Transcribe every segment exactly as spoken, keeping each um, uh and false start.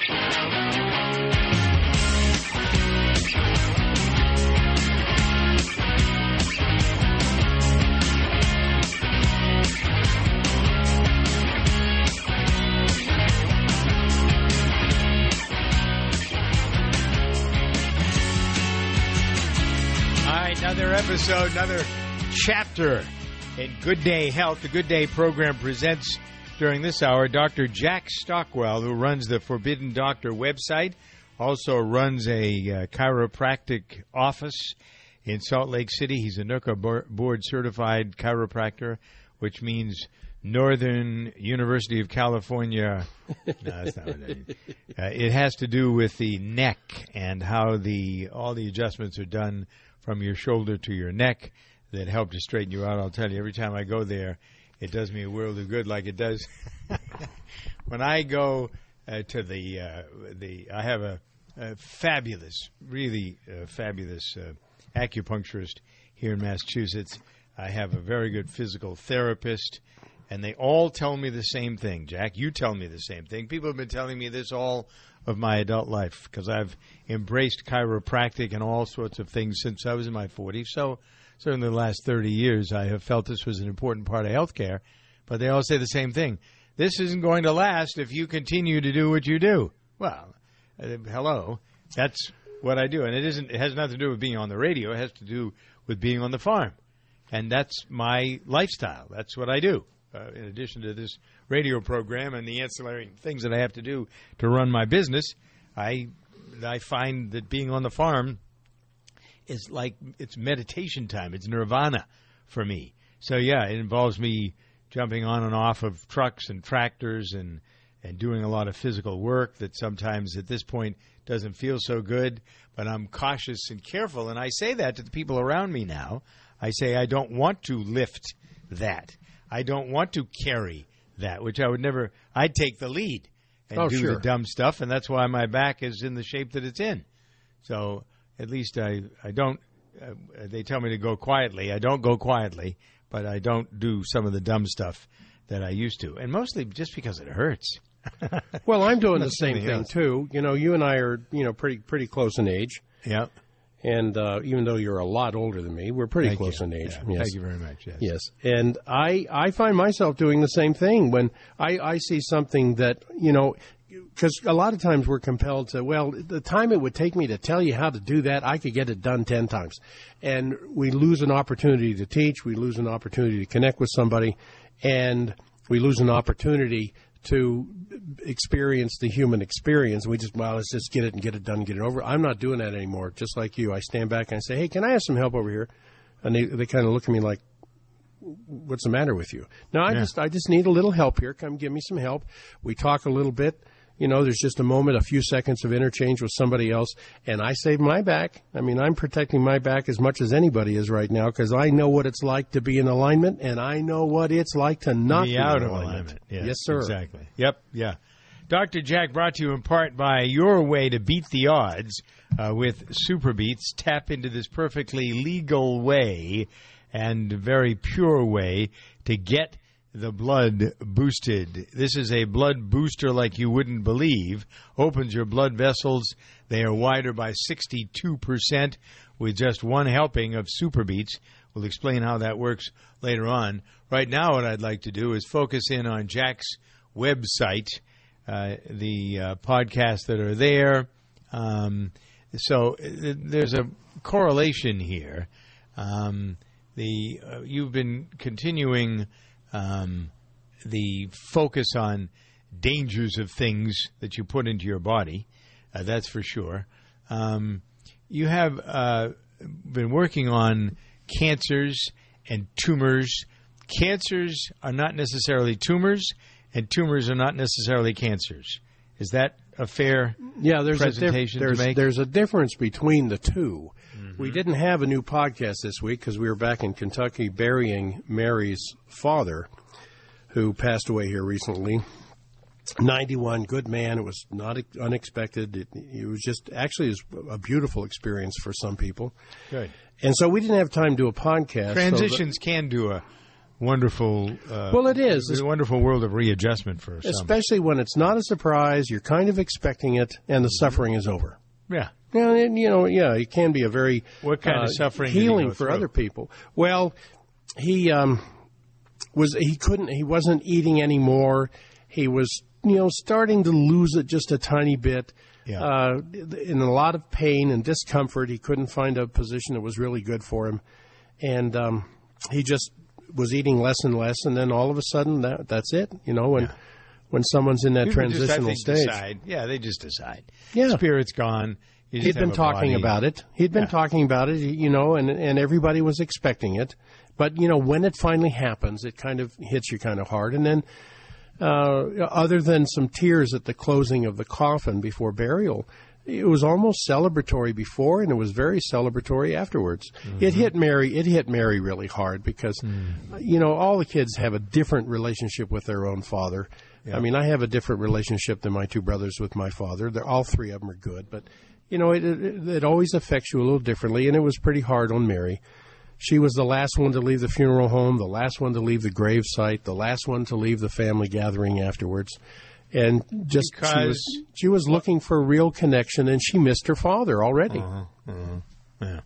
Another episode, another chapter in Good Day Health. The Good Day program presents during this hour Doctor Jack Stockwell, who runs the Forbidden Doctor website, also runs a uh, chiropractic office in Salt Lake City. He's a N U C A board certified chiropractor, which means Northern University of California. No, that's not what I mean. Uh, it has to do with the neck and how the all the adjustments are done from your shoulder to your neck that help to straighten you out. I'll tell you, every time I go there, it does me a world of good, like it does when I go uh, to the uh, the. I have a, a fabulous, really uh, fabulous uh, acupuncturist here in Massachusetts. I have a very good physical therapist, and they all tell me the same thing. Jack, you tell me the same thing. People have been telling me this all of my adult life because I've embraced chiropractic and all sorts of things since I was in my forties. So certainly the last thirty years I have felt this was an important part of healthcare. But they all say the same thing. This isn't going to last if you continue to do what you do. Well, uh, hello. That's what I do. And it isn't. It has nothing to do with being on the radio. It has to do with being on the farm. And that's my lifestyle. That's what I do. Uh, in addition to this radio program and the ancillary things that I have to do to run my business, I I find that being on the farm is like it's meditation time. It's nirvana for me. So, yeah, it involves me jumping on and off of trucks and tractors and, and doing a lot of physical work that sometimes at this point doesn't feel so good. But I'm cautious and careful, and I say that to the people around me now. I say I don't want to lift that. I don't want to carry that, which I would never – I'd take the lead and oh, do sure. the dumb stuff, and that's why my back is in the shape that it's in. So at least I, I don't uh, – they tell me to go quietly. I don't go quietly, but I don't do some of the dumb stuff that I used to, and mostly just because it hurts. Well, I'm doing the same thing, else. too. You know, you and I are, you know, pretty pretty close in age. Yeah. And uh, even though you're a lot older than me, we're pretty Thank close you. in age. Yeah. Yes. Thank you very much. Yes. Yes. And I, I find myself doing the same thing when I, I see something that, you know, because a lot of times we're compelled to, well, the time it would take me to tell you how to do that, I could get it done ten times. And we lose an opportunity to teach. We lose an opportunity to connect with somebody. And we lose an opportunity to experience the human experience. We just, well, let's just get it and get it done and get it over. I'm not doing that anymore. Just like you, I stand back and I say, hey, can I have some help over here? And they, they kind of look at me like, what's the matter with you? No, I yeah. just I just need a little help here. Come give me some help. We talk a little bit. You know, there's just a moment, a few seconds of interchange with somebody else, and I save my back. I mean, I'm protecting my back as much as anybody is right now because I know what it's like to be in alignment, and I know what it's like to not be, be out in of alignment. alignment. Yes, yes, sir. Exactly. Yep, yeah. Doctor Jack brought to you in part by your way to beat the odds uh, with SuperBeets. Tap into this perfectly legal way and very pure way to get the blood boosted. This is a blood booster like you wouldn't believe. Opens your blood vessels. They are wider by sixty-two percent with just one helping of SuperBeets. We'll explain how that works later on. Right now what I'd like to do is focus in on Jack's website, uh, the uh, podcasts that are there. Um, so th- there's a correlation here. Um, the uh, you've been continuing um, the focus on dangers of things that you put into your body. Uh, that's for sure. Um, you have uh, been working on cancers and tumors. Cancers are not necessarily tumors, and tumors are not necessarily cancers. Is that a fair yeah, there's presentation a dif- there's, to make? There's a difference between the two. Mm-hmm. We didn't have a new podcast this week because we were back in Kentucky burying Mary's father, who passed away here recently. ninety-one, good man. It was not unexpected. It, it was just actually it was a beautiful experience for some people. Good. And so we didn't have time to do a podcast. Transitions so the, can do a wonderful. Uh, well, it is. It's a wonderful world of readjustment for some. Especially when it's not a surprise, you're kind of expecting it, and the suffering is over. Yeah. Yeah, and, you know, yeah, it can be a very what kind uh, of suffering did he healing go for through? other people. Well, he um, was he couldn't he wasn't eating anymore. He was, you know, starting to lose it just a tiny bit. Yeah. Uh, in a lot of pain and discomfort. He couldn't find a position that was really good for him, and um, he just was eating less and less. And then all of a sudden, that that's it. You know, when Yeah. when someone's in that People transitional just, I think, stage. Decide. Yeah, they just decide. Yeah. Spirit's gone. You just He'd been have a talking body. about it. He'd been Yeah. talking about it, you know, and and everybody was expecting it. But, you know, when it finally happens, it kind of hits you kind of hard. And then uh, other than some tears at the closing of the coffin before burial, it was almost celebratory before, and it was very celebratory afterwards. Mm-hmm. It hit Mary. It hit Mary really hard because, mm. you know, all the kids have a different relationship with their own father. Yeah. I mean, I have a different relationship than my two brothers with my father. They're, all three of them are good, but you know, it, it, it always affects you a little differently, and it was pretty hard on Mary. She was the last one to leave the funeral home, the last one to leave the grave site, the last one to leave the family gathering afterwards. And just because she was she was looking for a real connection, and she missed her father already. Uh-huh, uh-huh, yeah.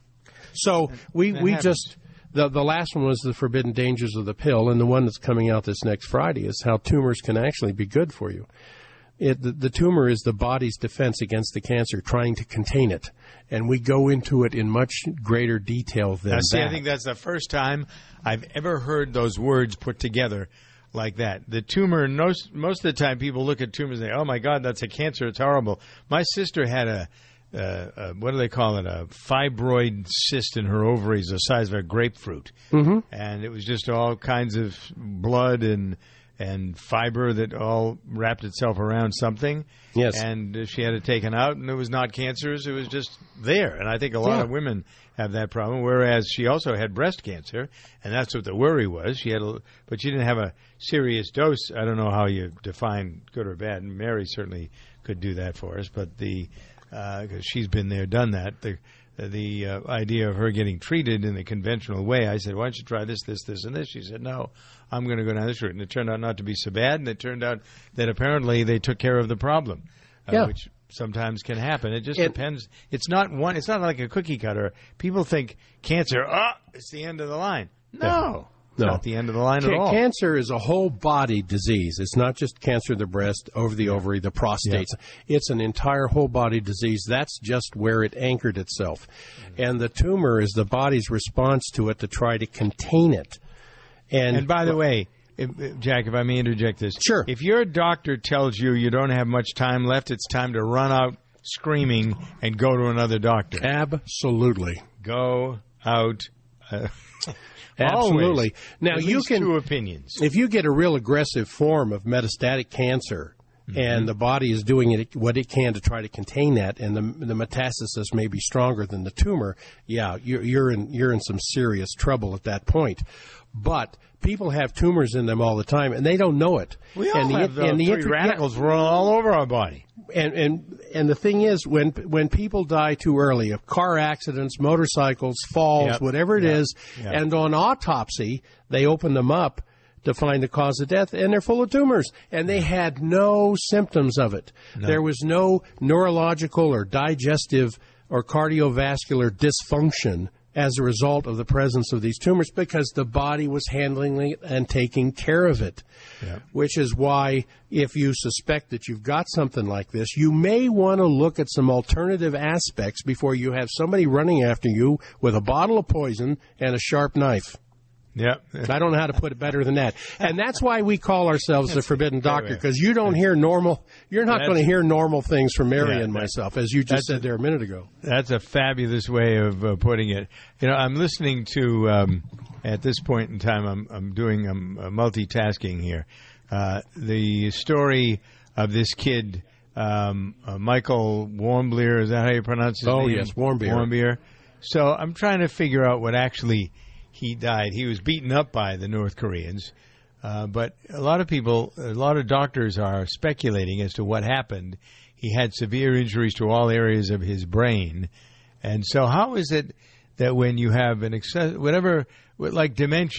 So we, that we happens. just the the last one was the forbidden dangers of the pill, and the one that's coming out this next Friday is how tumors can actually be good for you. It, the, the tumor is the body's defense against the cancer, trying to contain it, and we go into it in much greater detail than now, see, that. I think that's the first time I've ever heard those words put together like that. The tumor, most, most of the time people look at tumors and say, oh, my God, that's a cancer. It's horrible. My sister had a, uh, a what do they call it, a fibroid cyst in her ovaries the size of a grapefruit. Mm-hmm. And it was just all kinds of blood and and fiber that all wrapped itself around something. Yes. And uh, she had it taken out, and it was not cancerous. It was just there. And I think a lot Yeah. of women have that problem, whereas she also had breast cancer, and that's what the worry was. She had, a, But she didn't have a serious dose. I don't know how you define good or bad, and Mary certainly could do that for us, but the because uh, she's been there, done that. The the uh, idea of her getting treated in the conventional way, I said, why don't you try this, this, this, and this? She said, no, I'm going to go down this route. And it turned out not to be so bad, and it turned out that apparently they took care of the problem, uh, Yeah. which sometimes can happen. It just It- depends. It's not one. It's not like a cookie cutter. People think cancer, oh, it's the end of the line. No. It's No. not the end of the line Ca- at all. Cancer is a whole body disease. It's not just cancer of the breast, over the ovary, the prostate. It's an entire whole body disease. That's just where it anchored itself. Mm-hmm. And the tumor is the body's response to it to try to contain it. And, And by the way, if, if- Jack, if I may interject this. Sure. If your doctor tells you you don't have much time left, it's time to run out screaming and go to another doctor. absolutely. Go out. Uh, Absolutely. always. Now, At you least can two opinions. if you get a real aggressive form of metastatic cancer, Mm-hmm. and the body is doing it, what it can to try to contain that, and the, the metastasis may be stronger than the tumor, yeah, you're, you're in you're in some serious trouble at that point. But people have tumors in them all the time, and they don't know it. We all and the, have the and the free inter- radicals rolling all over our body. yeah, and, and and the thing is, when when people die too early of car accidents, motorcycles, falls, Yep. whatever it Yep. is, Yep. and on autopsy they open them up to find the cause of death, and they're full of tumors, and they had no symptoms of it. No. There was no neurological or digestive or cardiovascular dysfunction as a result of the presence of these tumors because the body was handling it and taking care of it. Yeah. Which is why if you suspect that you've got something like this, you may want to look at some alternative aspects before you have somebody running after you with a bottle of poison and a sharp knife. Yeah. I don't know how to put it better than that. And that's why we call ourselves the Forbidden Doctor, because you don't hear normal, you're not That's- going to hear normal things from Mary Yeah, and that- myself, as you just that's said a- there a minute ago. That's a fabulous way of uh, putting it. You know, I'm listening to, um, at this point in time, I'm, I'm doing, I'm uh, multitasking here. Uh, the story of this kid, um, uh, Michael Warmbier, is that how you pronounce his Oh, name? yes, Warmbier. Warmbier. So I'm trying to figure out what actually he died. He was beaten up by the North Koreans. Uh, but a lot of people, a lot of doctors are speculating as to what happened. He had severe injuries to all areas of his brain. And so how is it that when you have an excess, whatever, like dementia,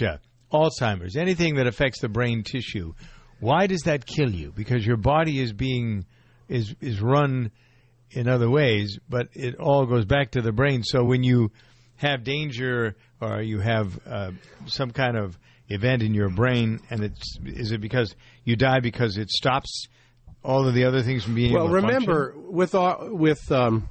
Alzheimer's, anything that affects the brain tissue, why does that kill you? Because your body is being is is run in other ways, but it all goes back to the brain. So when you have danger or you have uh, some kind of event in your brain, and it's is it because you die because it stops all of the other things from being well, able to remember, function? with uh, with um,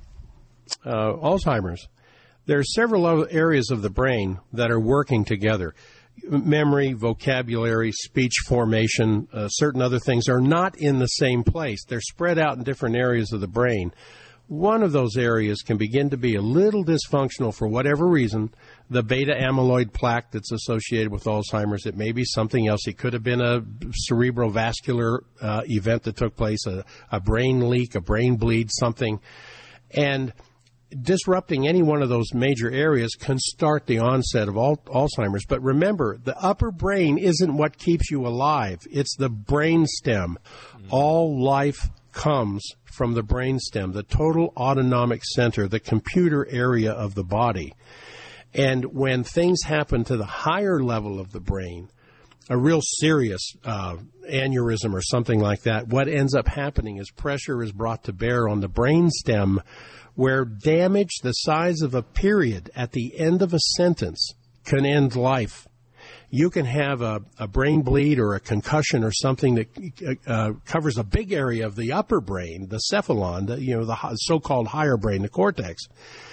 uh, Alzheimer's, there are several other areas of the brain that are working together. Memory, vocabulary, speech formation, uh, certain other things are not in the same place. They're spread out in different areas of the brain. One of those areas can begin to be a little dysfunctional for whatever reason. The beta amyloid plaque that's associated with Alzheimer's, it may be something else. It could have been a cerebrovascular uh, event that took place, a, a brain leak, a brain bleed, something. And disrupting any one of those major areas can start the onset of al- Alzheimer's. But remember, the upper brain isn't what keeps you alive. It's the brain stem. Mm-hmm. All life comes from the brainstem, the total autonomic center, the computer area of the body. And when things happen to the higher level of the brain, a real serious uh, aneurysm or something like that, what ends up happening is pressure is brought to bear on the brainstem, where damage the size of a period at the end of a sentence can end life. You can have a, a brain bleed or a concussion or something that uh, covers a big area of the upper brain, the cephalon, the, you know, the so-called higher brain, the cortex,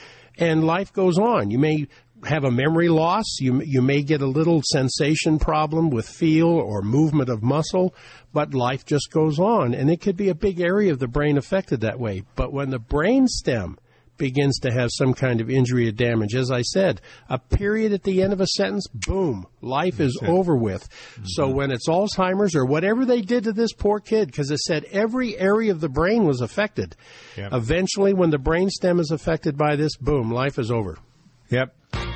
and life goes on. You may have a memory loss. You you may get a little sensation problem with feel or movement of muscle, but life just goes on, and it could be a big area of the brain affected that way. But when the brain stem begins to have some kind of injury or damage, as I said, a period at the end of a sentence, boom, life is over with. Mm-hmm. So when it's Alzheimer's or whatever they did to this poor kid, because it said every area of the brain was affected, yep. Eventually when the brain stem is affected by this, boom, life is over. Yep.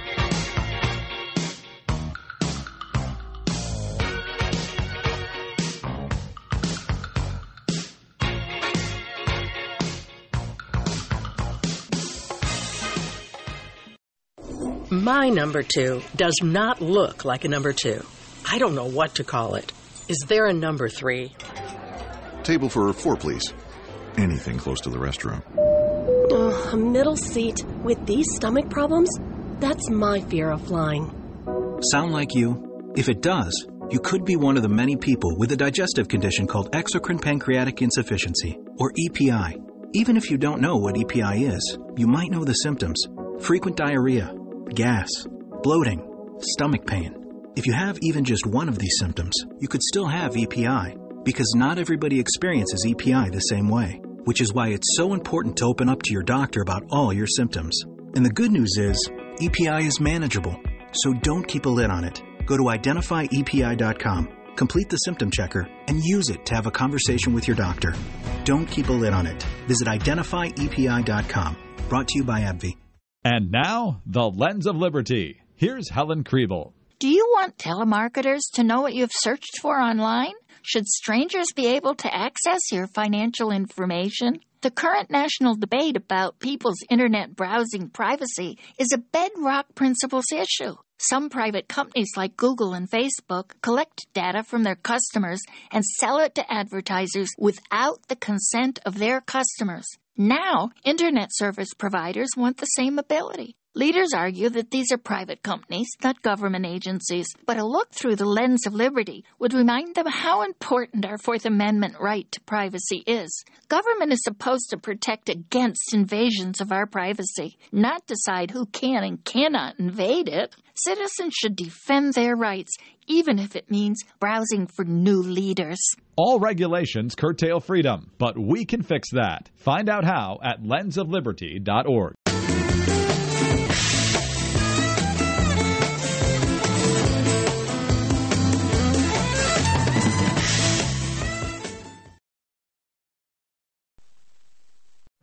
My number two does not look like a number two. I don't know what to call it. Is there a number three? Table for four, please. Anything close to the restroom. Oh, a middle seat with these stomach problems? That's my fear of flying. Sound like you? If it does, you could be one of the many people with a digestive condition called exocrine pancreatic insufficiency, or E P I. Even if you don't know what E P I is, you might know the symptoms. Frequent diarrhea, gas, bloating, stomach pain. If you have even just one of these symptoms, you could still have E P I, because not everybody experiences E P I the same way, which is why it's so important to open up to your doctor about all your symptoms. And the good news is, E P I is manageable, so don't keep a lid on it. Go to identify E P I dot com, complete the symptom checker, and use it to have a conversation with your doctor. Don't keep a lid on it. Visit identify E P I dot com. Brought to you by AbbVie. And now, the Lens of Liberty. Here's Helen Kriebel. Do you want telemarketers to know what you've searched for online? Should strangers be able to access your financial information? The current national debate about people's internet browsing privacy is a bedrock principles issue. Some private companies like Google and Facebook collect data from their customers and sell it to advertisers without the consent of their customers. Now, internet service providers want the same ability. Leaders argue that these are private companies, not government agencies, but a look through the lens of liberty would remind them how important our Fourth Amendment right to privacy is. Government is supposed to protect against invasions of our privacy, not decide who can and cannot invade it. Citizens should defend their rights, even if it means browsing for new leaders. All regulations curtail freedom, but we can fix that. Find out how at lens of liberty dot org.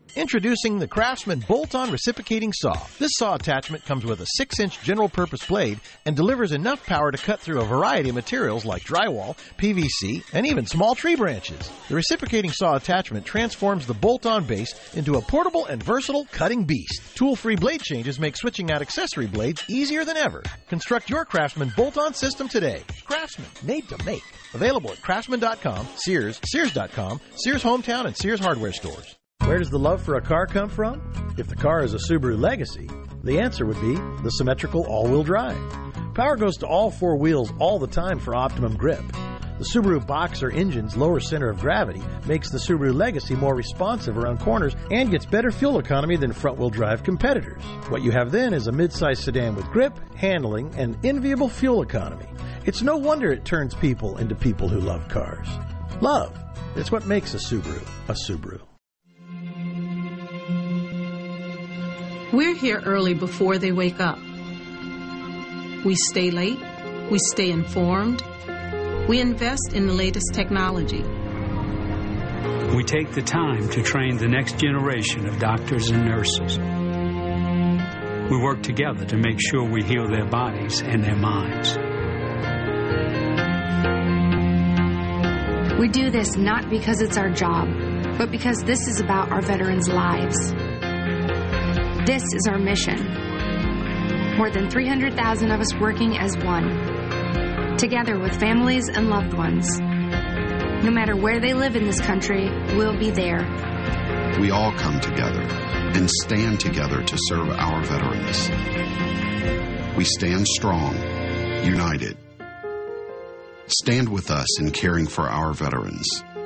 Introducing the Craftsman Bolt-On Reciprocating Saw. This saw attachment comes with a six inch general-purpose blade and delivers enough power to cut through a variety of materials like drywall, P V C, and even small tree branches. The reciprocating saw attachment transforms the bolt-on base into a portable and versatile cutting beast. Tool-free blade changes make switching out accessory blades easier than ever. Construct your Craftsman Bolt-On system today. Craftsman, made to make. Available at craftsman dot com, Sears, Sears dot com, Sears Hometown, and Sears Hardware stores. Where does the love for a car come from? If the car is a Subaru Legacy, the answer would be the symmetrical all-wheel drive. Power goes to all four wheels all the time for optimum grip. The Subaru Boxer engine's lower center of gravity makes the Subaru Legacy more responsive around corners and gets better fuel economy than front-wheel drive competitors. What you have then is a midsize sedan with grip, handling, and enviable fuel economy. It's no wonder it turns people into people who love cars. Love. It's what makes a Subaru a Subaru. We're here early before they wake up. We stay late. We stay informed. We invest in the latest technology. We take the time to train the next generation of doctors and nurses. We work together to make sure we heal their bodies and their minds. We do this not because it's our job, but because this is about our veterans' lives. This is our mission. More than three hundred thousand of us working as one, together with families and loved ones. No matter where they live in this country, we'll be there. We all come together and stand together to serve our veterans. We stand strong, united. Stand with us in caring for our veterans.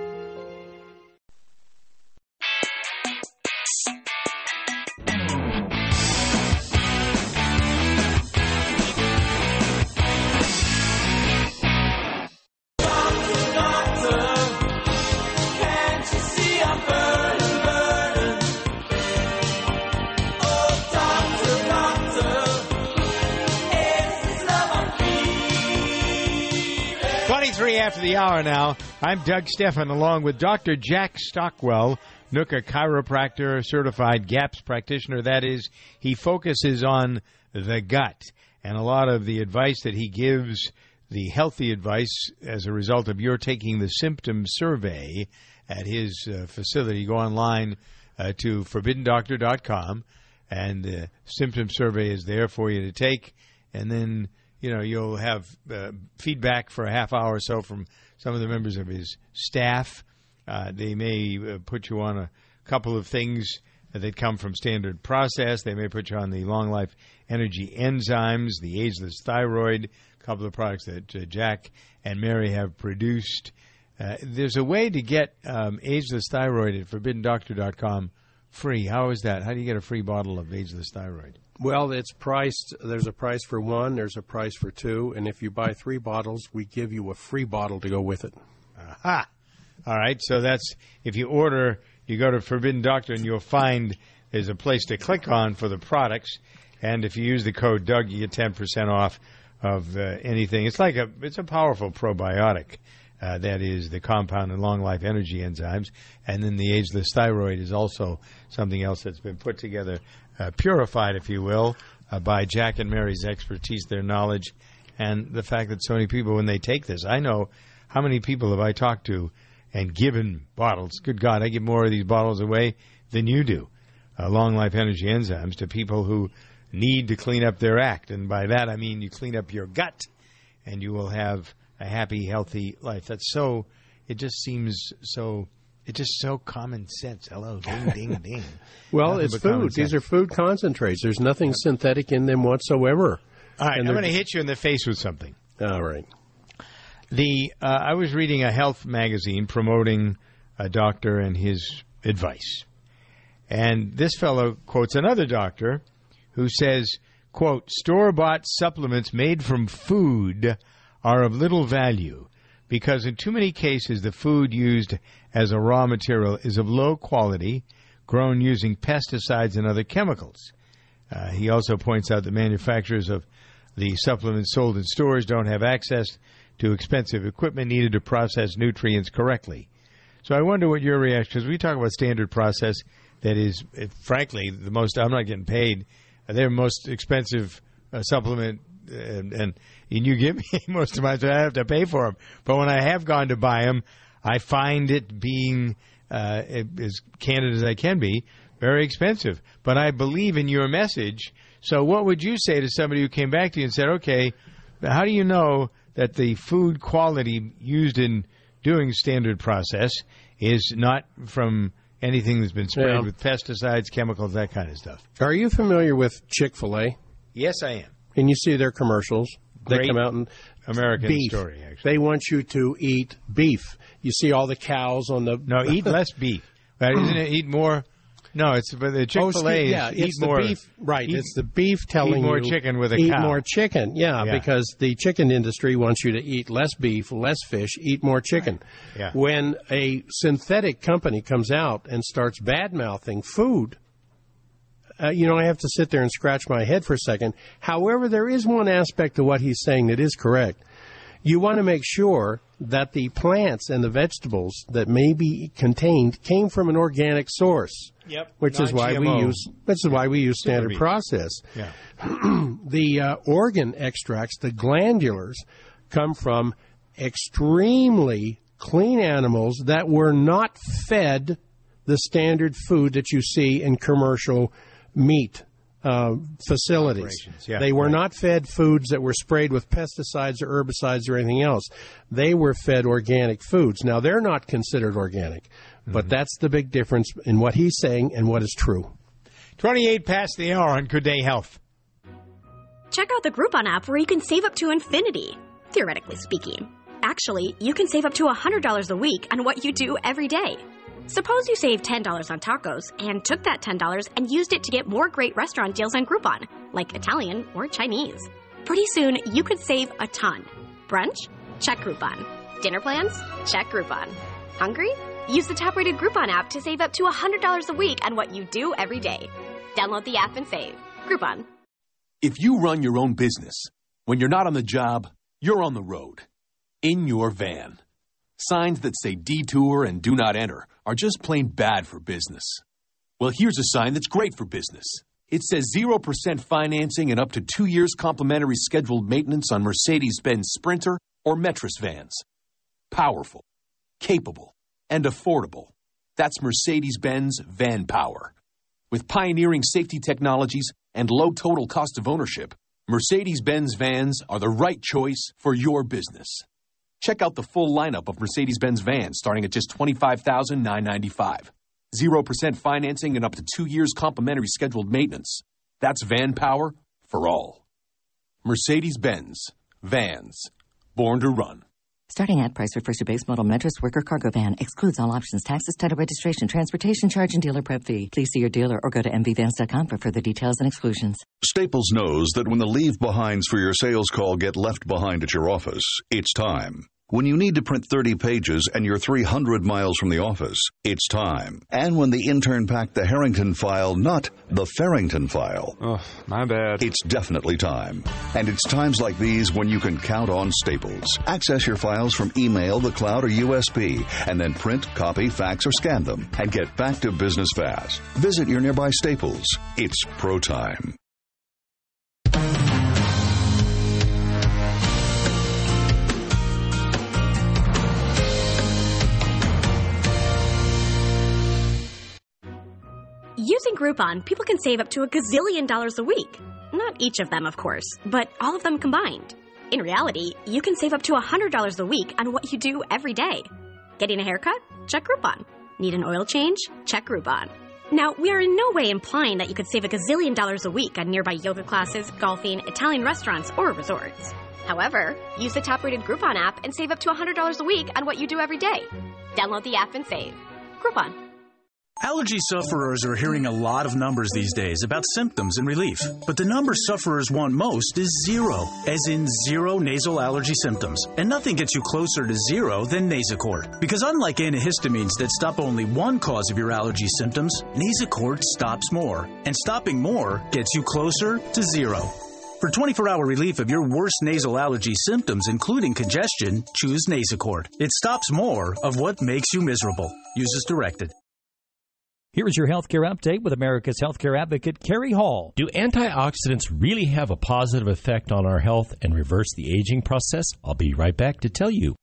After the hour now, I'm Doug Stephan along with Doctor Jack Stockwell, N U C A chiropractor, certified GAPS practitioner. That is, he focuses on the gut. And a lot of the advice that he gives, the healthy advice as a result of your taking the symptom survey at his uh, facility. Go online uh, to forbidden doctor dot com, and the symptom survey is there for you to take. And then you know, you'll have uh, feedback for a half hour or so from some of the members of his staff. Uh, they may uh, put you on a couple of things that come from standard process. They may put you on the long life energy enzymes, the ageless thyroid, a couple of products that uh, Jack and Mary have produced. Uh, there's a way to get um, ageless thyroid at forbidden doctor dot com free. How is that? How do you get a free bottle of ageless thyroid? Well, it's priced. There's a price for one. There's a price for two. And if you buy three bottles, we give you a free bottle to go with it. Aha. All right. So that's, if you order, you go to Forbidden Doctor and you'll find there's a place to click on for the products. And if you use the code Doug, you get ten percent off of uh, anything. It's like a, it's a powerful probiotic. Uh, that is the compound and long life energy enzymes. And then the ageless thyroid is also something else that's been put together, uh, purified, if you will, uh, by Jack and Mary's expertise, their knowledge, and the fact that so many people, when they take this, I know how many people have I talked to and given bottles. Good God, I give more of these bottles away than you do, uh, long life energy enzymes, to people who need to clean up their act. And by that, I mean you clean up your gut, and you will have a happy, healthy life. That's so, it just seems so, it's just so common sense. Hello, ding, ding, ding. Well, nothing it's food. These are food concentrates. There's nothing yep. synthetic in them whatsoever. All right, and I'm going to hit you in the face with something. All right. The uh, I was reading a health magazine promoting a doctor and his advice. And this fellow quotes another doctor who says, quote, store-bought supplements made from food are of little value because in too many cases the food used as a raw material is of low quality, grown using pesticides and other chemicals. Uh, he also points out that manufacturers of the supplements sold in stores don't have access to expensive equipment needed to process nutrients correctly. So I wonder what your reaction, because we talk about standard process that is, uh, frankly, the most, I'm not getting paid, uh, they're most expensive uh, supplement, and, and and you give me most of mine, so I have to pay for them. But when I have gone to buy them, I find it being, uh, as candid as I can be, very expensive. But I believe in your message. So what would you say to somebody who came back to you and said, okay, how do you know that the food quality used in doing standard process is not from anything that's been sprayed Yeah. with pesticides, chemicals, that kind of stuff? Are you familiar with Chick-fil-A? Yes, I am. And you see their commercials. They Great come out and American beef. story, actually. They want you to eat beef. You see all the cows on the... No, eat less beef. Right? Isn't it eat more... No, it's but the Chick-fil-A Oh, yeah, is it's eat the more beef. Right, eat, it's the beef telling eat more you chicken with a eat cow. more chicken. Yeah, Yeah. because the chicken industry wants you to eat less beef, less fish, eat more chicken. Yeah. When a synthetic company comes out and starts bad-mouthing food, uh, you know, I have to sit there and scratch my head for a second. However, there is one aspect to what he's saying that is correct. You want to make sure that the plants and the vegetables that may be contained came from an organic source. Yep. Which is why we non-G M O. use which is why we use standard beef. process. Yeah. The uh, organ extracts, the glandulars, come from extremely clean animals that were not fed the standard food that you see in commercial meat uh, facilities. Operations, yeah, they were right. not fed foods that were sprayed with pesticides or herbicides or anything else. They were fed organic foods. Now, they're not considered organic, Mm-hmm. but that's the big difference in what he's saying and what is true. twenty-eight past the hour on Good Day Health. Check out the Groupon app where you can save up to infinity, theoretically speaking. Actually, you can save up to one hundred dollars a week on what you do every day. Suppose you saved ten dollars on tacos and took that ten dollars and used it to get more great restaurant deals on Groupon, like Italian or Chinese. Pretty soon, you could save a ton. Brunch? Check Groupon. Dinner plans? Check Groupon. Hungry? Use the top-rated Groupon app to save up to one hundred dollars a week on what you do every day. Download the app and save. Groupon. If you run your own business, when you're not on the job, you're on the road. In your van. Signs that say detour and do not enter are just plain bad for business. Well, here's a sign that's great for business. It says zero percent financing and up to two years complimentary scheduled maintenance on Mercedes-Benz Sprinter or Metris vans. Powerful, capable, and affordable. That's Mercedes-Benz Van Power. With pioneering safety technologies and low total cost of ownership, Mercedes-Benz vans are the right choice for your business. Check out the full lineup of Mercedes-Benz vans starting at just twenty-five thousand nine hundred ninety-five dollars. zero percent financing and up to two years complimentary scheduled maintenance. That's Van Power for all. Mercedes-Benz. Vans. Born to run. Starting ad price refers to base model Metris worker cargo van. Excludes all options, taxes, title registration, transportation charge, and dealer prep fee. Please see your dealer or go to m v vans dot com for further details and exclusions. Staples knows that when the leave-behinds for your sales call get left behind at your office, it's time. When you need to print thirty pages and you're three hundred miles from the office, it's time. And when the intern packed the Harrington file, not the Farrington file. Oh, my bad. It's definitely time. And it's times like these when you can count on Staples. Access your files from email, the cloud, or U S B, and then print, copy, fax, or scan them, and get back to business fast. Visit your nearby Staples. It's pro time. Using Groupon, people can save up to a gazillion dollars a week. Not each of them, of course, but all of them combined. In reality, you can save up to one hundred dollars a week on what you do every day. Getting a haircut? Check Groupon. Need an oil change? Check Groupon. Now, we are in no way implying that you could save a gazillion dollars a week on nearby yoga classes, golfing, Italian restaurants, or resorts. However, use the top-rated Groupon app and save up to one hundred dollars a week on what you do every day. Download the app and save. Groupon. Allergy sufferers are hearing a lot of numbers these days about symptoms and relief. But the number sufferers want most is zero, as in zero nasal allergy symptoms. And nothing gets you closer to zero than Nasacort. Because unlike antihistamines that stop only one cause of your allergy symptoms, Nasacort stops more. And stopping more gets you closer to zero. For twenty-four hour relief of your worst nasal allergy symptoms, including congestion, choose Nasacort. It stops more of what makes you miserable. Use as directed. Here is your healthcare update with America's healthcare advocate, Kerry Hall. Do antioxidants really have a positive effect on our health and reverse the aging process? I'll be right back to tell you.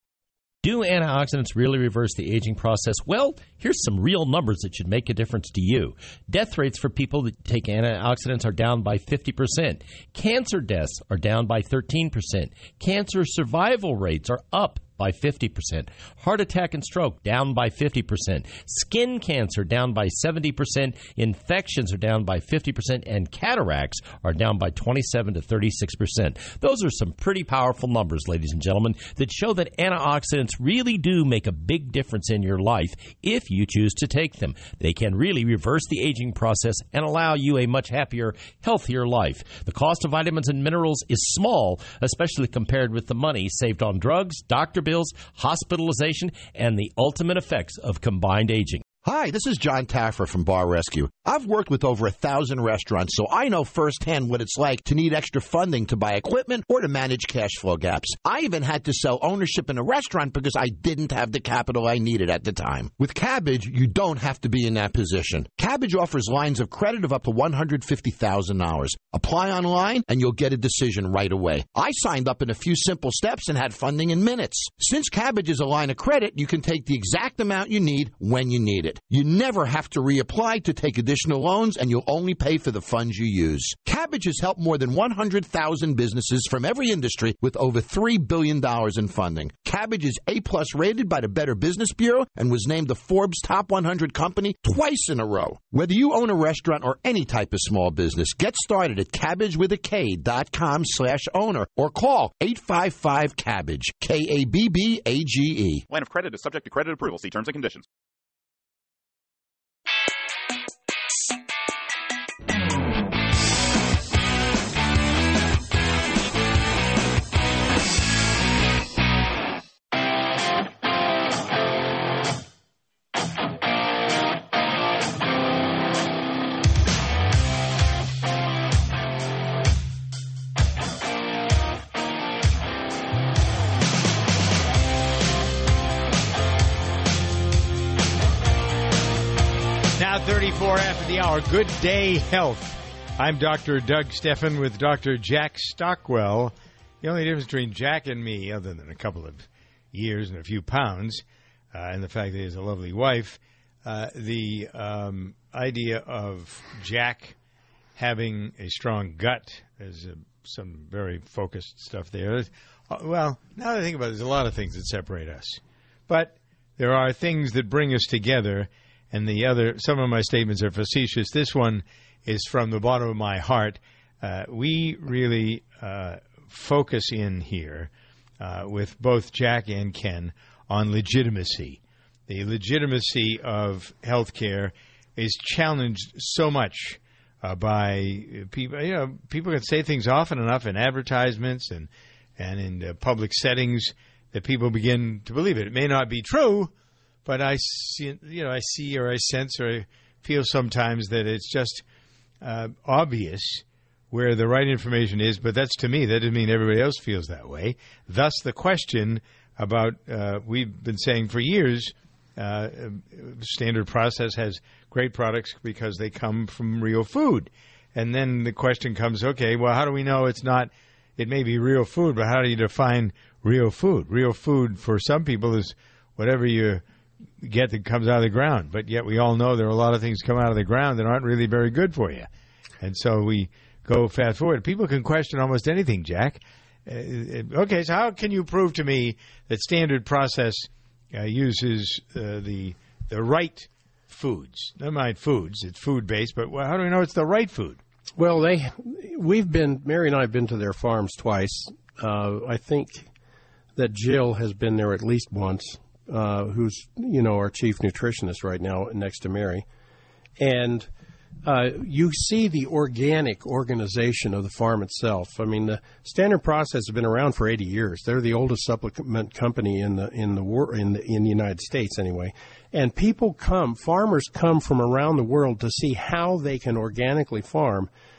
Do antioxidants really reverse the aging process? Well, here's some real numbers that should make a difference to you. Death rates for people that take antioxidants are down by fifty percent. Cancer deaths are down by thirteen percent. Cancer survival rates are up by fifty percent. Heart attack and stroke down by fifty percent. Skin cancer down by seventy percent. Infections are down by fifty percent. And cataracts are down by twenty-seven to thirty-six percent. Those are some pretty powerful numbers, ladies and gentlemen, that show that antioxidants really do make a big difference in your life if you choose to take them. They can really reverse the aging process and allow you a much happier, healthier life. The cost of vitamins and minerals is small, especially compared with the money saved on drugs, doctor bills, hospitalization, and the ultimate effects of combined aging. Hi, this is John Taffer from Bar Rescue. I've worked with over a thousand restaurants, so I know firsthand what it's like to need extra funding to buy equipment or to manage cash flow gaps. I even had to sell ownership in a restaurant because I didn't have the capital I needed at the time. With Cabbage, you don't have to be in that position. Cabbage offers lines of credit of up to one hundred fifty thousand dollars. Apply online, and you'll get a decision right away. I signed up in a few simple steps and had funding in minutes. Since Cabbage is a line of credit, you can take the exact amount you need when you need it. You never have to reapply to take additional loans, and you'll only pay for the funds you use. Cabbage has helped more than one hundred thousand businesses from every industry with over three billion dollars in funding. Cabbage is A-plus rated by the Better Business Bureau and was named the Forbes Top one hundred company twice in a row. Whether you own a restaurant or any type of small business, get started at cabbage with a K dot com slash owner or call eight five five cabbage, K A B B A G E. Line of credit is subject to credit approval. See terms and conditions. thirty-four after the hour. Good Day Health. I'm Doctor Doug Steffen with Doctor Jack Stockwell. The only difference between Jack and me, other than a couple of years and a few pounds, uh, and the fact that he has a lovely wife, uh, the um, idea of Jack having a strong gut, there's uh, some very focused stuff there. Uh, well, now that I think about it, there's a lot of things that separate us. But there are things that bring us together. And the other, some of my statements are facetious. This one is from the bottom of my heart. Uh, we really uh, focus in here uh, with both Jack and Ken on legitimacy. The legitimacy of healthcare is challenged so much uh, by people. You know, people can say things often enough in advertisements and and in uh, public settings that people begin to believe it. It may not be true. But I see, you know, I see or I sense or I feel sometimes that it's just uh, obvious where the right information is. But that's to me. That doesn't mean everybody else feels that way. Thus, the question about uh, we've been saying for years, uh, Standard Process has great products because they come from real food. And then the question comes, okay, well, how do we know it's not? It may be real food, but how do you define real food? Real food for some people is whatever you get that comes out of the ground, but yet we all know there are a lot of things come out of the ground that aren't really very good for you. And so we go fast forward. People can question almost anything, Jack. Uh, okay, so how can you prove to me that Standard Process uh, uses uh, the the right foods? Never mind foods, it's food-based, but how do we know it's the right food? Well, they, we've been, Mary and I have been to their farms twice. Uh, I think that Jill has been there at least once. Uh, who's, you know, our chief nutritionist right now next to Mary. And uh, you see the organic organization of the farm itself. I mean, the Standard Process has been around for eighty years. They're the oldest supplement company in the in the war in the, in the United States, anyway. And people come, farmers come from around the world to see how they can organically farm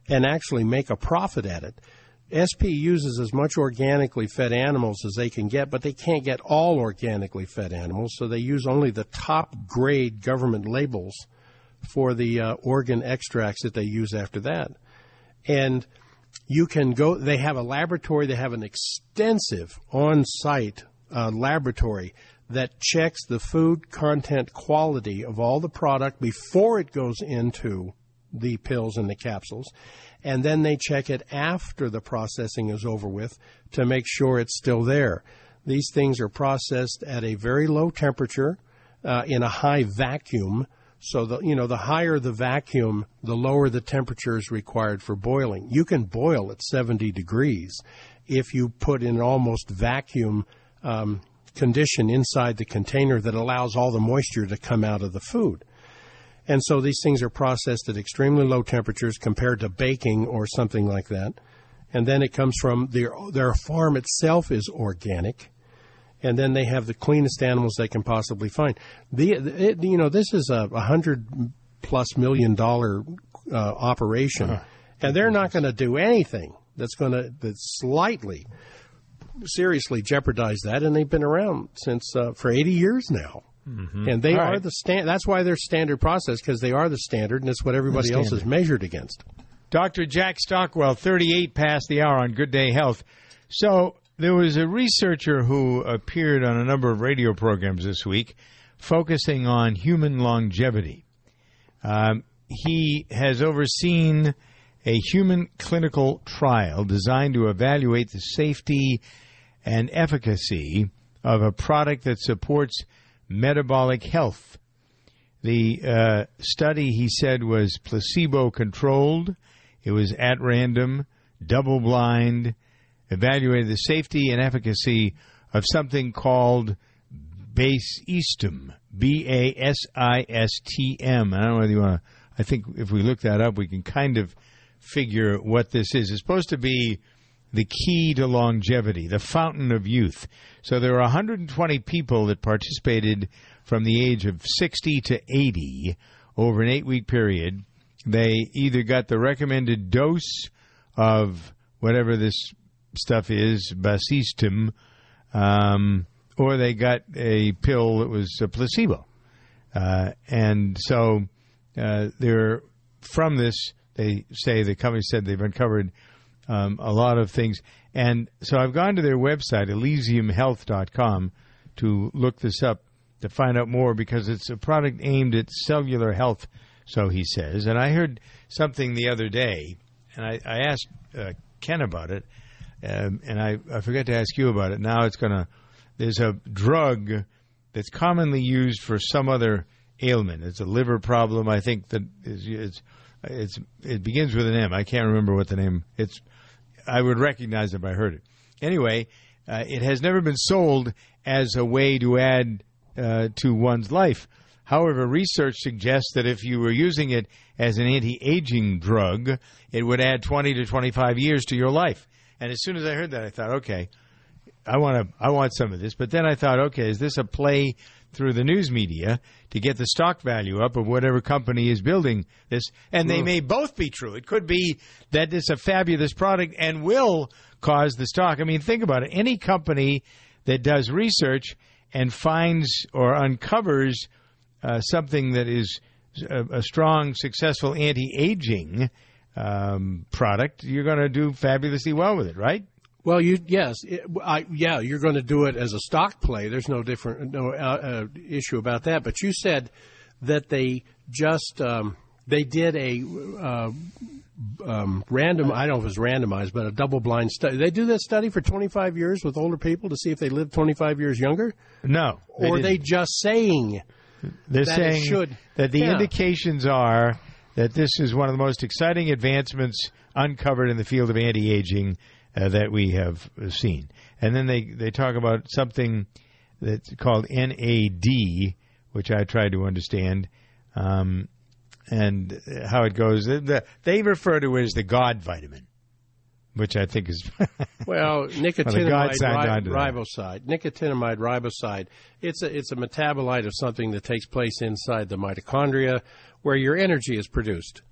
and actually make a profit at it. S P uses as much organically fed animals as they can get, but they can't get all organically fed animals, so they use only the top grade government labels for the uh, organ extracts that they use after that. And you can go, they have a laboratory, they have an extensive on-site uh, laboratory that checks the food content quality of all the product before it goes into the pills and the capsules. And then they check it after the processing is over with to make sure it's still there. These things are processed at a very low temperature uh, in a high vacuum. So, the, you know, the higher the vacuum, the lower the temperature is required for boiling. You can boil at seventy degrees if you put in an almost vacuum um, condition inside the container that allows all the moisture to come out of the food. And so these things are processed at extremely low temperatures compared to baking or something like that. And then it comes from their, their farm itself is organic. And then they have the cleanest animals they can possibly find. The, it, you know, this is a one hundred plus million dollar uh, operation. Uh-huh. And they're not going to do anything that's going to that slightly, seriously jeopardize that. And they've been around since uh, for eighty years now. Mm-hmm. And they All are right. the stand. That's why they're standard process, because they are the standard, and it's what everybody else is measured against. Doctor Jack Stockwell, thirty-eight past the hour on Good Day Health. So there was a researcher who appeared on a number of radio programs this week focusing on human longevity. Um, he has overseen a human clinical trial designed to evaluate the safety and efficacy of a product that supports metabolic health. The uh, study, he said, was placebo-controlled. It was at random, double-blind, evaluated the safety and efficacy of something called Basistim, B A S I S T M. I don't know whether you want to, I think if we look that up, we can kind of figure what this is. It's supposed to be the key to longevity, the fountain of youth. So there were one hundred twenty people that participated from the age of sixty to eighty over an eight-week period. They either got the recommended dose of whatever this stuff is, Basistim, um, or they got a pill that was a placebo. Uh, and so uh, they're from this, they say, the company said they've uncovered Um, a lot of things. And so I've gone to their website, elysium health dot com, to look this up to find out more, because it's a product aimed at cellular health, so he says. And I heard something the other day, and I, I asked uh, Ken about it, um, and I, I forgot to ask you about it. Now it's going to, there's a drug that's commonly used for some other ailment. It's a liver problem, I think, that is, it's, it's, it begins with an M. I can't remember what the name, it's, I would recognize it if I heard it. Anyway, uh, it has never been sold as a way to add uh, to one's life. However, research suggests that if you were using it as an anti-aging drug, it would add twenty to twenty-five years to your life. And as soon as I heard that, I thought, okay, I want to, I want some of this. But then I thought, okay, is this a play through the news media to get the stock value up of whatever company is building this? And they may both be true. It could be that it's a fabulous product and will cause the stock. I mean, think about it. Any company that does research and finds or uncovers uh, something that is a, a strong, successful anti-aging um, product, you're going to do fabulously well with it, right? Well, you yes, it, I, yeah, you're going to do it as a stock play. There's no different no uh, uh, issue about that. But you said that they just um, they did a uh, um, random. I don't know if it was randomized, but a double-blind study. They do that study for twenty-five years with older people to see if they live twenty-five years younger. No, or are they just saying they're that saying it should, that the yeah. indications are that this is one of the most exciting advancements uncovered in the field of anti-aging Uh, that we have seen. And then they, they talk about something that's called N A D, which I tried to understand, um, and how it goes. The, they refer to it as the God vitamin, which I think is... well, nicotinamide well, ri- riboside. Nicotinamide riboside. It's a, it's a metabolite of something that takes place inside the mitochondria where your energy is produced.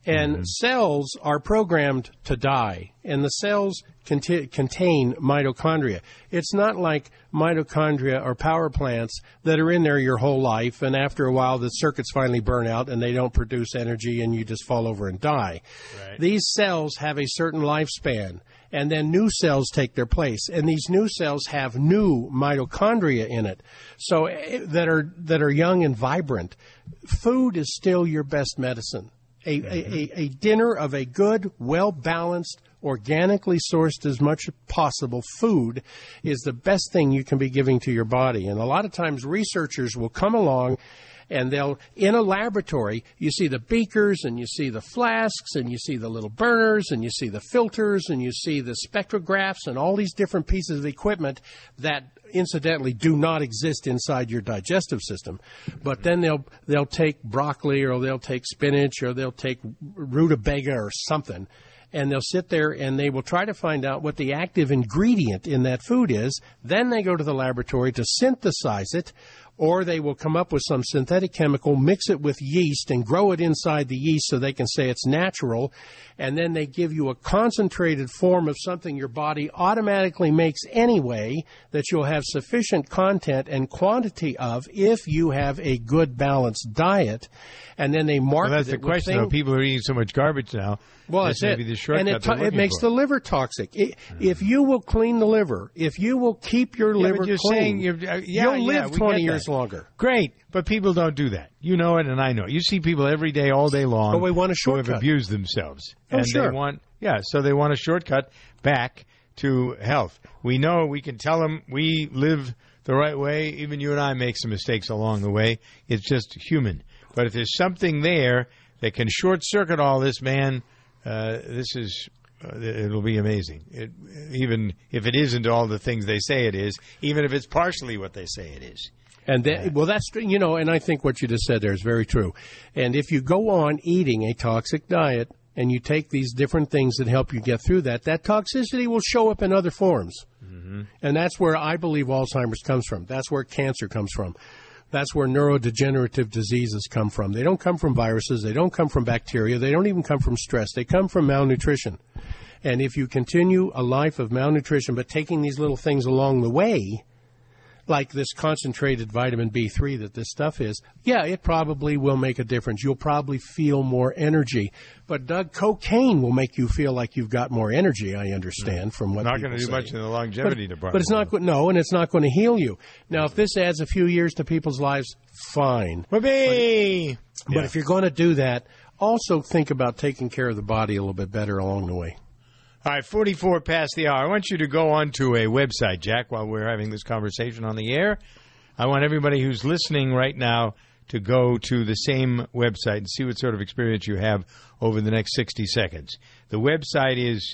And mm-hmm. cells are programmed to die, and the cells conti- contain mitochondria. It's not like mitochondria or power plants that are in there your whole life, and after a while the circuits finally burn out and they don't produce energy and you just fall over and die. Right. These cells have a certain lifespan, and then new cells take their place, and these new cells have new mitochondria in it, so that are that are young and vibrant. Food is still your best medicine. A, a, a dinner of a good, well-balanced, organically sourced as much as possible food is the best thing you can be giving to your body. And a lot of times researchers will come along and they'll, in a laboratory, you see the beakers and you see the flasks and you see the little burners and you see the filters and you see the spectrographs and all these different pieces of equipment that incidentally do not exist inside your digestive system. But then they'll they'll take broccoli or they'll take spinach or they'll take rutabaga or something, and they'll sit there and they will try to find out what the active ingredient in that food is. Then they go to the laboratory to synthesize it, or they will come up with some synthetic chemical, mix it with yeast, and grow it inside the yeast so they can say it's natural, and then they give you a concentrated form of something your body automatically makes anyway that you'll have sufficient content and quantity of if you have a good balanced diet, and then they market it. Well, that's the question, though. People are eating so much garbage now. Well, that's it. The shortcut and it, to- it makes for. the liver toxic. It, mm. If you will clean the liver, if you will keep your yeah, liver but you're clean, saying you're, uh, yeah, you'll yeah, live we twenty get years that. longer. Great, but people don't do that. You know it, and I know it. You see people every day, all day long, but we want a who shortcut. have abused themselves. Oh, and sure. They want, yeah, so they want a shortcut back to health. We know, we can tell them we live the right way. Even you and I make some mistakes along the way. It's just human. But if there's something there that can short-circuit all this, man, uh, this is... Uh, it'll be amazing. It, even if it isn't all the things they say it is, even if it's partially what they say it is. And that, well, that's, you know, and I think what you just said there is very true. And if you go on eating a toxic diet and you take these different things that help you get through that, that toxicity will show up in other forms. Mm-hmm. And that's where I believe Alzheimer's comes from. That's where cancer comes from. That's where neurodegenerative diseases come from. They don't come from viruses. They don't come from bacteria. They don't even come from stress. They come from malnutrition. And if you continue a life of malnutrition but taking these little things along the way, like this concentrated vitamin B three that this stuff is, yeah, it probably will make a difference. You'll probably feel more energy. But, Doug, cocaine will make you feel like you've got more energy, I understand, from what Not people going to do say. much in the longevity but, department. But it's not good. No, and it's not going to heal you. Now, if this adds a few years to people's lives, fine. But, but yeah. if you're going to do that, also think about taking care of the body a little bit better along the way. All right, forty-four past the hour. I want you to go on to a website, Jack, while we're having this conversation on the air. I want everybody who's listening right now to go to the same website and see what sort of experience you have over the next sixty seconds. The website is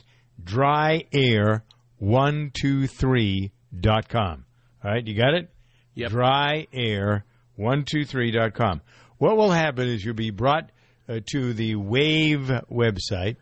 dry air one two three dot com. All right, you got it? Yep. dry air one two three dot com. What will happen is you'll be brought uh, to the Wave website.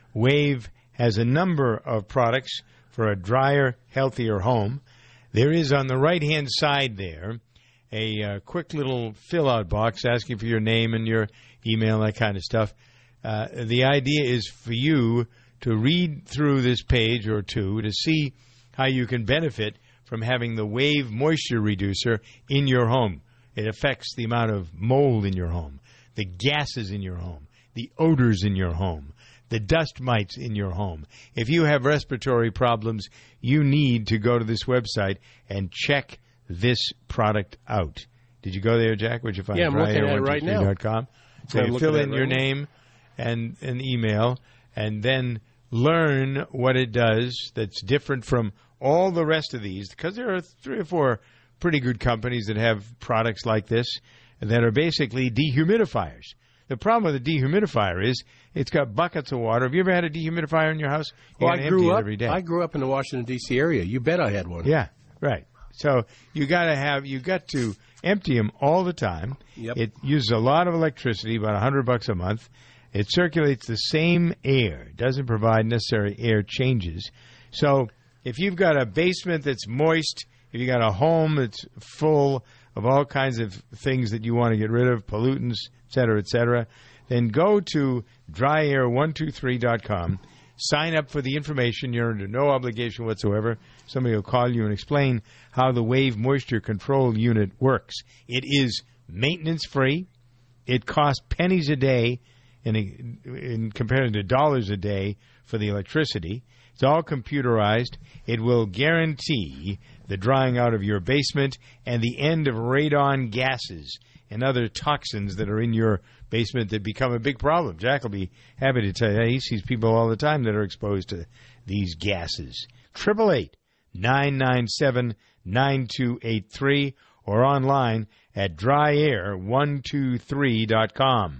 Wave has a number of products for a drier, healthier home. There is on the right-hand side there a uh, quick little fill-out box asking for your name and your email, that kind of stuff. Uh, the idea is for you to read through this page or two to see how you can benefit from having the Wave Moisture Reducer in your home. It affects the amount of mold in your home, the gases in your home, the odors in your home, the dust mites in your home. If you have respiratory problems, you need to go to this website and check this product out. Did you go there, Jack? Would you find yeah, I'm looking at it right now. Com? So yeah, you fill in your right name and an email, and then learn what it does that's different from all the rest of these, because there are three or four pretty good companies that have products like this that are basically dehumidifiers. The problem with a dehumidifier is it's got buckets of water. Have you ever had a dehumidifier in your house? You well, gotta I grew empty up. it every day. I grew up in the Washington D C area. You bet I had one. Yeah, right. So you got to have you got to empty them all the time. Yep. It uses a lot of electricity, about a hundred bucks a month. It circulates the same air. It doesn't provide necessary air changes. So if you've got a basement that's moist, if you got a home that's full of all kinds of things that you want to get rid of, pollutants, et cetera, et cetera, then go to dry air one two three dot com. Sign up for the information. You're under no obligation whatsoever. Somebody will call you and explain how the Wave Moisture Control Unit works. It is maintenance-free. It costs pennies a day in, in compared to dollars a day for the electricity. It's all computerized. It will guarantee the drying out of your basement and the end of radon gases and other toxins that are in your basement that become a big problem. Jack will be happy to tell you he sees people all the time that are exposed to these gases. eight eight eight, nine nine seven, nine two eight three or online at dry air one two three dot com.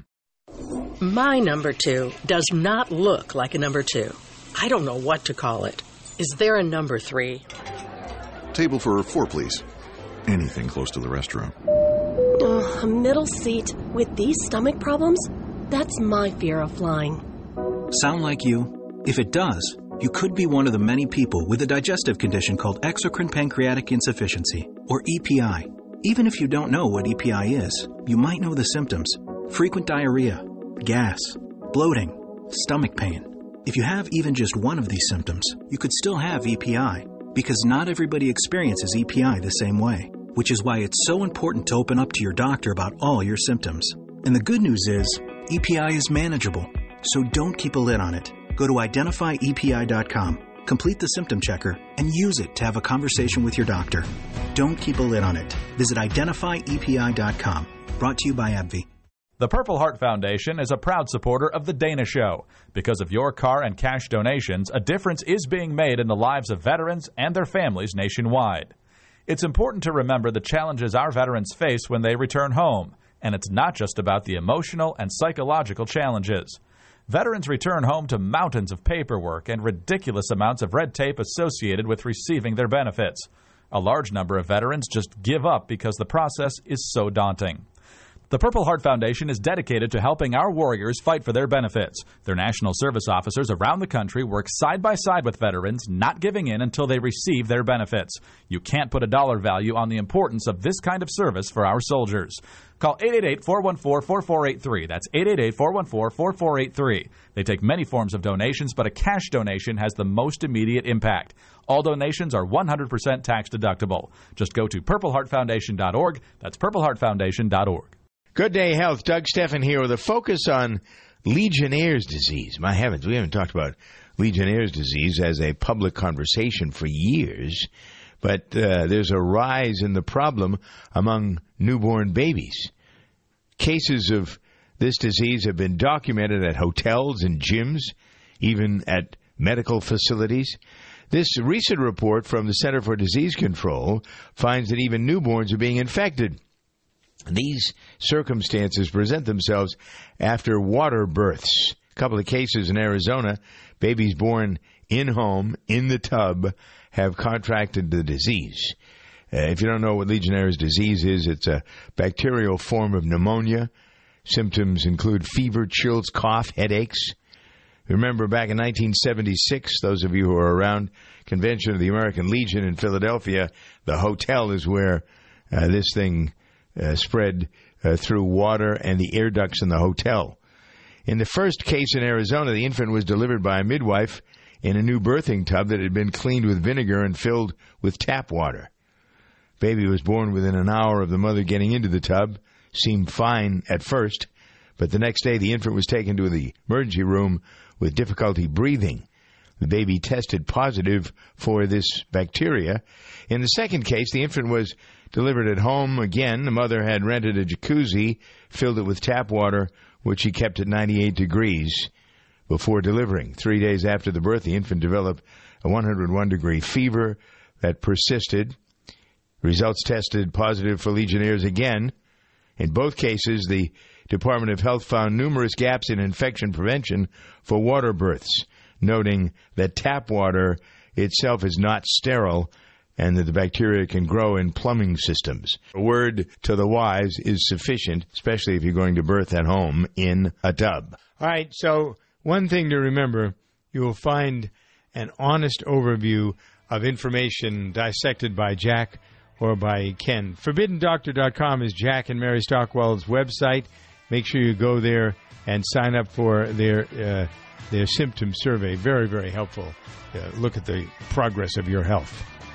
My number two does not look like a number two. I don't know what to call it. Is there a number three? Table for four, please. Anything close to the restroom. Uh, a middle seat with these stomach problems? That's my fear of flying. Sound like you? If it does, you could be one of the many people with a digestive condition called exocrine pancreatic insufficiency, or E P I. Even if you don't know what E P I is, you might know the symptoms. Frequent diarrhea, gas, bloating, stomach pain. If you have even just one of these symptoms, you could still have E P I, because not everybody experiences E P I the same way, which is why it's so important to open up to your doctor about all your symptoms. And the good news is, E P I is manageable, so don't keep a lid on it. Go to identify E P I dot com, complete the symptom checker, and use it to have a conversation with your doctor. Don't keep a lid on it. Visit identify E P I dot com. Brought to you by AbbVie. The Purple Heart Foundation is a proud supporter of The Dana Show. Because of your car and cash donations, a difference is being made in the lives of veterans and their families nationwide. It's important to remember the challenges our veterans face when they return home, and it's not just about the emotional and psychological challenges. Veterans return home to mountains of paperwork and ridiculous amounts of red tape associated with receiving their benefits. A large number of veterans just give up because the process is so daunting. The Purple Heart Foundation is dedicated to helping our warriors fight for their benefits. Their national service officers around the country work side by side with veterans, not giving in until they receive their benefits. You can't put a dollar value on the importance of this kind of service for our soldiers. Call eight eight eight, four one four, four four eight three. That's eight eight eight, four one four, four four eight three. They take many forms of donations, but a cash donation has the most immediate impact. All donations are one hundred percent tax deductible. Just go to purple heart foundation dot org. That's purple heart foundation dot org. Good Day Health. Doug Steffen here with a focus on Legionnaire's disease. My heavens, we haven't talked about Legionnaire's disease as a public conversation for years, but uh, there's a rise in the problem among newborn babies. Cases of this disease have been documented at hotels and gyms, even at medical facilities. This recent report from the Center for Disease Control finds that even newborns are being infected. These circumstances present themselves after water births. A couple of cases in Arizona, babies born in-home, in the tub, have contracted the disease. Uh, if you don't know what Legionnaire's disease is, it's a bacterial form of pneumonia. Symptoms include fever, chills, cough, headaches. Remember back in nineteen seventy-six, those of you who are around, Convention of the American Legion in Philadelphia, the hotel is where uh, this thing Uh, spread uh, through water and the air ducts in the hotel. In the first case in Arizona, the infant was delivered by a midwife in a new birthing tub that had been cleaned with vinegar and filled with tap water. Baby was born within an hour of the mother getting into the tub, seemed fine at first, but the next day the infant was taken to the emergency room with difficulty breathing. The baby tested positive for this bacteria. In the second case, the infant was delivered at home. Again, the mother had rented a jacuzzi, filled it with tap water, which she kept at ninety-eight degrees before delivering. Three days after the birth, the infant developed a one hundred one degree fever that persisted. Results tested positive for Legionnaire's again. In both cases, the Department of Health found numerous gaps in infection prevention for water births, noting that tap water itself is not sterile and that the bacteria can grow in plumbing systems. A word to the wise is sufficient, especially if you're going to birth at home in a tub. All right, so one thing to remember, you will find an honest overview of information dissected by Jack or by Ken. forbidden doctor dot com is Jack and Mary Stockwell's website. make sure you go there and sign up for their uh, their symptom survey. Very, very helpful. Uh, look at the progress of your health.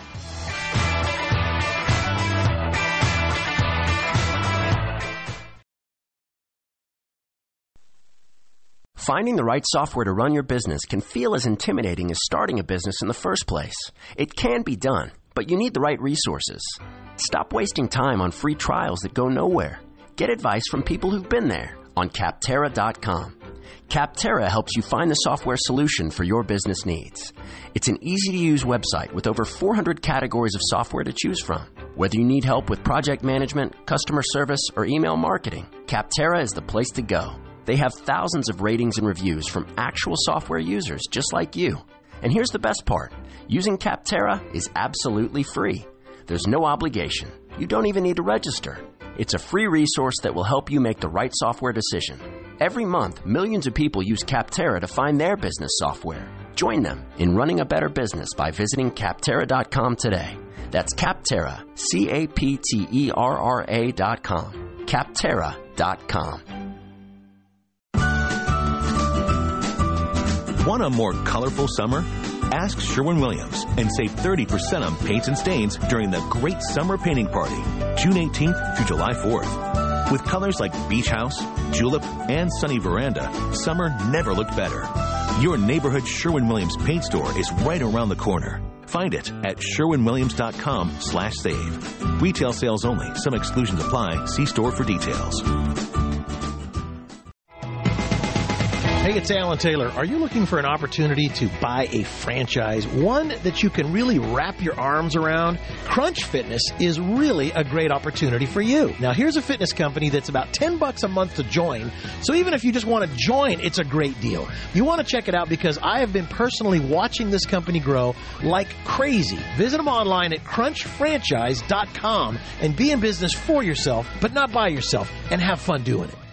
Finding the right software to run your business can feel as intimidating as starting a business in the first place. It can be done, but you need the right resources. Stop wasting time on free trials that go nowhere. Get advice from people who've been there on Capterra dot com. Capterra helps you find the software solution for your business needs. It's an easy-to-use website with over four hundred categories of software to choose from. Whether you need help with project management, customer service, or email marketing, Capterra is the place to go. They have thousands of ratings and reviews from actual software users just like you. And here's the best part. Using Capterra is absolutely free. There's no obligation. You don't even need to register. It's a free resource that will help you make the right software decision. Every month, millions of people use Capterra to find their business software. Join them in running a better business by visiting Capterra dot com today. That's Capterra, C A P T E R R A dot com. Capterra dot com. Want a more colorful summer? Ask Sherwin-Williams and save thirty percent on paints and stains during the Great Summer Painting Party, June eighteenth through July fourth. With colors like Beach House, Julep, and Sunny Veranda, summer never looked better. Your neighborhood Sherwin-Williams paint store is right around the corner. Find it at Sherwin Williams dot com slash save. Retail sales only. Some exclusions apply. See store for details. Hey, it's Alan Taylor. Are you looking for an opportunity to buy a franchise, one that you can really wrap your arms around? Crunch Fitness is really a great opportunity for you. Now, here's a fitness company that's about ten bucks a month to join, so even if you just want to join, it's a great deal. You want to check it out because I have been personally watching this company grow like crazy. Visit them online at crunch franchise dot com and be in business for yourself, but not by yourself, and have fun doing it.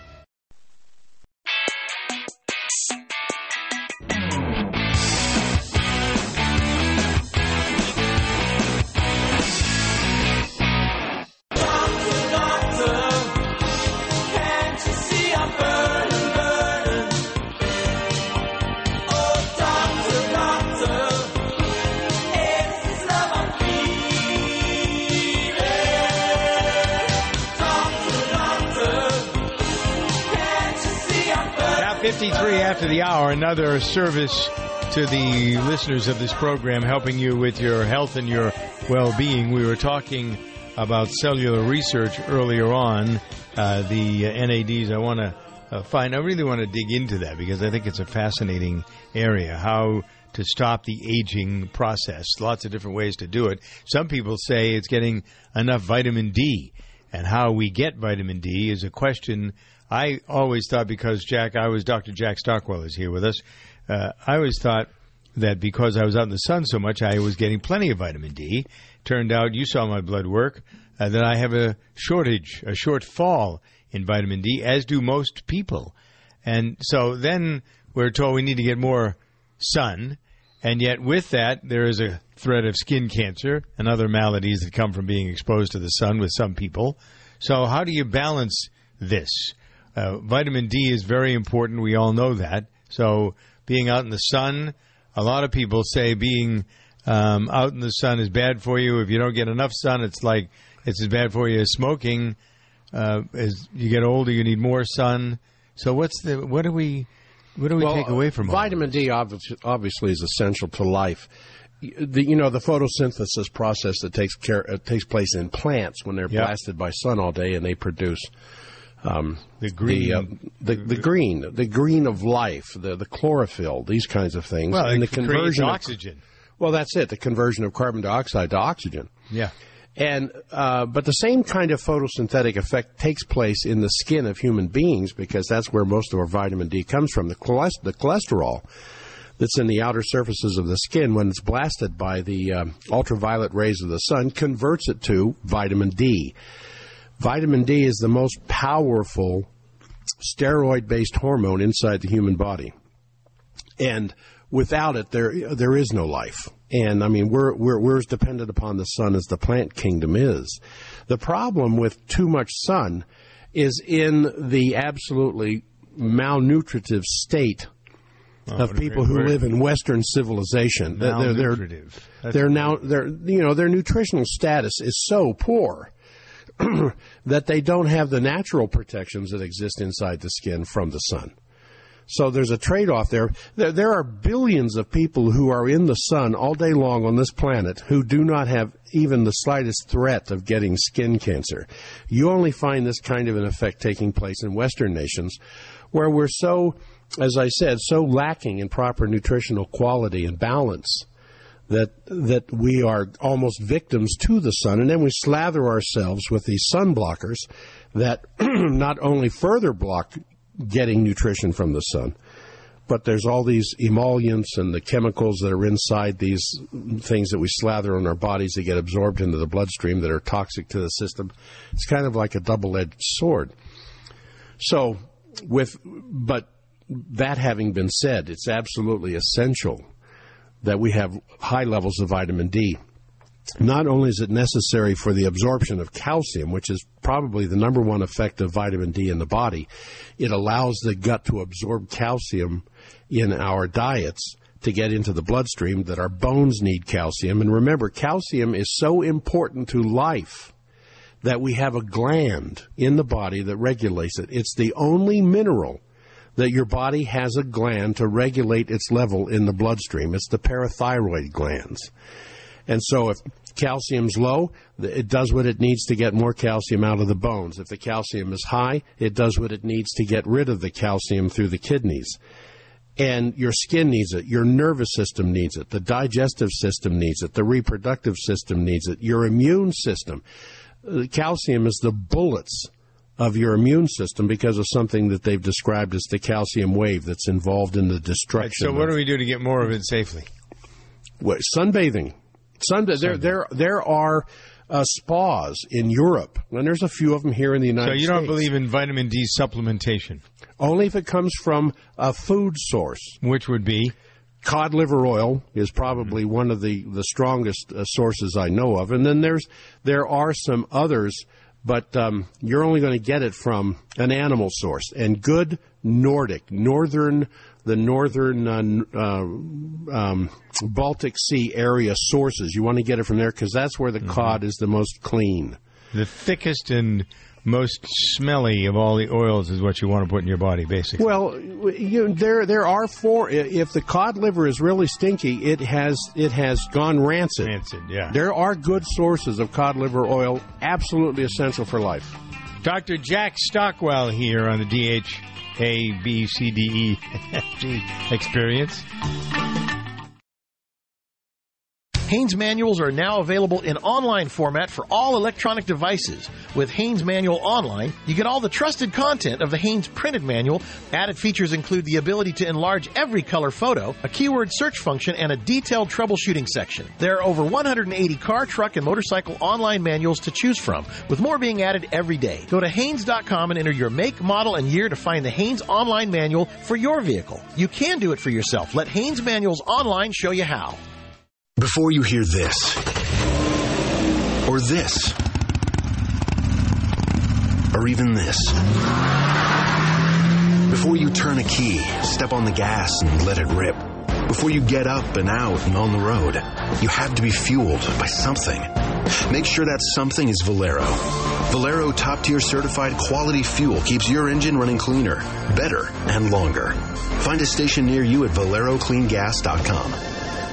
fifty-three after the hour, another service to the listeners of this program, helping you with your health and your well-being. We were talking about cellular research earlier on, uh, the uh, N A Ds. I want to uh, find, I really want to dig into that because I think it's a fascinating area, how to stop the aging process. Lots of different ways to do it. Some people say it's getting enough vitamin D, and how we get vitamin D is a question I always thought, because Jack, I was Doctor Jack Stockwell is here with us. Uh, I always thought that because I was out in the sun so much, I was getting plenty of vitamin D. Turned out, you saw my blood work, uh, that I have a shortage, a shortfall in vitamin D, as do most people. And so then we're told we need to get more sun. And yet with that, there is a threat of skin cancer and other maladies that come from being exposed to the sun with some people. So how do you balance this? Uh, vitamin D is very important. We all know that. So being out in the sun, a lot of people say being um, out in the sun is bad for you. If you don't get enough sun, it's like it's as bad for you as smoking. Uh, as you get older, you need more sun. So what's the what do we what do we well, take away from vitamin D? Obviously, obviously, is essential to life. The, you know, the photosynthesis process that takes care uh, takes place in plants when they're yep. blasted by sun all day, and they produce. Um, the green, the, uh, the, the green, the green of life, the the chlorophyll, these kinds of things, well, and the conversion of oxygen. Well, that's it. The conversion of carbon dioxide to oxygen. Yeah, and uh, but the same kind of photosynthetic effect takes place in the skin of human beings because that's where most of our vitamin D comes from. The cholest- the cholesterol that's in the outer surfaces of the skin, when it's blasted by the um, ultraviolet rays of the sun, converts it to vitamin D. Vitamin D is the most powerful steroid-based hormone inside the human body. And without it, there there is no life. And, I mean, we're, we're, we're as dependent upon the sun as the plant kingdom is. The problem with too much sun is in the absolutely malnutritive state Oh, of people who live in Western civilization. They're, they're, Malnutritive. they're, they're now they're you know their nutritional status is so poor that they don't have the natural protections that exist inside the skin from the sun. So there's a trade-off there. There, there are billions of people who are in the sun all day long on this planet who do not have even the slightest threat of getting skin cancer. You only find this kind of an effect taking place in Western nations where we're so, as I said, so lacking in proper nutritional quality and balance that that we are almost victims to the sun. And then we slather ourselves with these sun blockers that not only further block getting nutrition from the sun, but there's all these emollients and the chemicals that are inside these things that we slather on our bodies that get absorbed into the bloodstream that are toxic to the system. It's kind of like a double-edged sword. So, with but that having been said, it's absolutely essential that we have high levels of vitamin D. Not only is it necessary for the absorption of calcium, which is probably the number one effect of vitamin D in the body, it allows the gut to absorb calcium in our diets to get into the bloodstream, that our bones need calcium. And remember, calcium is so important to life that we have a gland in the body that regulates it. It's the only mineral that your body has a gland to regulate its level in the bloodstream. It's the parathyroid glands. And so if calcium's low, it does what it needs to get more calcium out of the bones. If the calcium is high, it does what it needs to get rid of the calcium through the kidneys. And your skin needs it. Your nervous system needs it. The digestive system needs it. The reproductive system needs it. Your immune system. The calcium is the bullets of your immune system because of something that they've described as the calcium wave that's involved in the destruction. Right, so what of, do we do to get more of it safely? What, sunbathing. Sun, there, there, there are uh, spas in Europe, and there's a few of them here in the United States. So you don't believe in vitamin D supplementation? Only if it comes from a food source. Which would be? Cod liver oil is probably mm-hmm. one of the, the strongest uh, sources I know of. And then there's there are some others, but um, you're only going to get it from an animal source. And good Nordic, northern, the northern uh, uh, um, Baltic Sea area sources, you want to get it from there because that's where the mm-hmm. cod is the most clean. The thickest and most smelly of all the oils is what you want to put in your body, basically. Well, you, there there are four. If the cod liver is really stinky, it has it has gone rancid. Rancid, yeah. There are good sources of cod liver oil, absolutely essential for life. Doctor Jack Stockwell here on the D H A B C D E F G Experience. Haynes Manuals are now available in online format for all electronic devices. With Haynes Manual Online, you get all the trusted content of the Haynes printed manual. Added features include the ability to enlarge every color photo, a keyword search function, and a detailed troubleshooting section. There are over one hundred eighty car, truck, and motorcycle online manuals to choose from, with more being added every day. Go to Haynes dot com and enter your make, model, and year to find the Haynes Online Manual for your vehicle. You can do it for yourself. Let Haynes Manuals Online show you how. Before you hear this, or this, or even this, before you turn a key, step on the gas, and let it rip, before you get up and out and on the road, you have to be fueled by something. Make sure that something is Valero. Valero top-tier certified quality fuel keeps your engine running cleaner, better, and longer. Find a station near you at valero clean gas dot com.